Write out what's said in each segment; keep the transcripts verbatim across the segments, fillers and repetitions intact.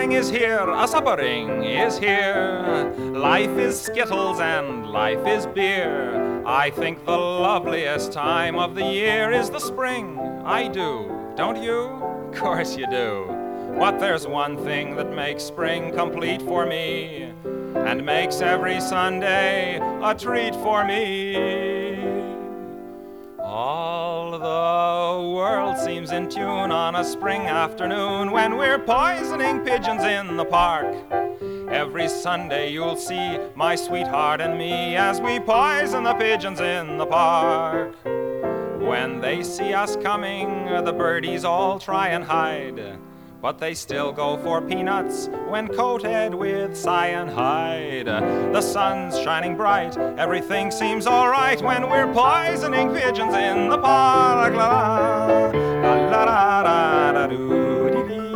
suppering is here, a suppering is here. Life is skittles and life is beer. I think the loveliest time of the year is the spring. I do, don't you? Of course you do. But there's one thing that makes spring complete for me, and makes every Sunday a treat for me. All the world seems in tune on a spring afternoon when we're poisoning pigeons in the park. Every Sunday you'll see my sweetheart and me as we poison the pigeons in the park. When they see us coming, the birdies all try and hide, but they still go for peanuts when coated with cyanide. The sun's shining bright, everything seems all right when we're poisoning pigeons in the park. La la la la la la doo dee dee.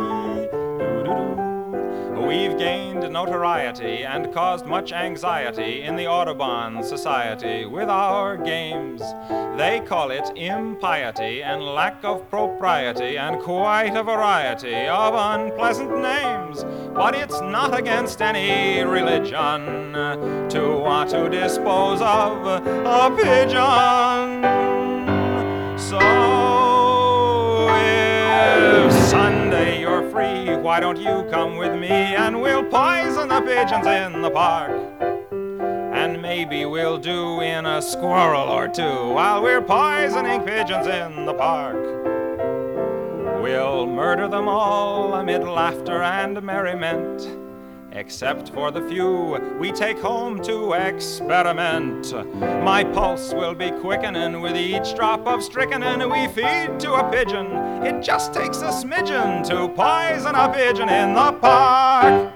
We've gained notoriety and caused much anxiety in the Audubon Society with our games. They call it impiety and lack of propriety and quite a variety of unpleasant names. But it's not against any religion to want to dispose of a pigeon. So if Sunday you're free, why don't you come with me and we'll poison the pigeons in the park? And maybe we'll do in a squirrel or two while we're poisoning pigeons in the park. We'll murder them all amid laughter and merriment, except for the few we take home to experiment. My pulse will be quickening with each drop of strychnine we feed to a pigeon. It just takes a smidgen to poison a pigeon in the park.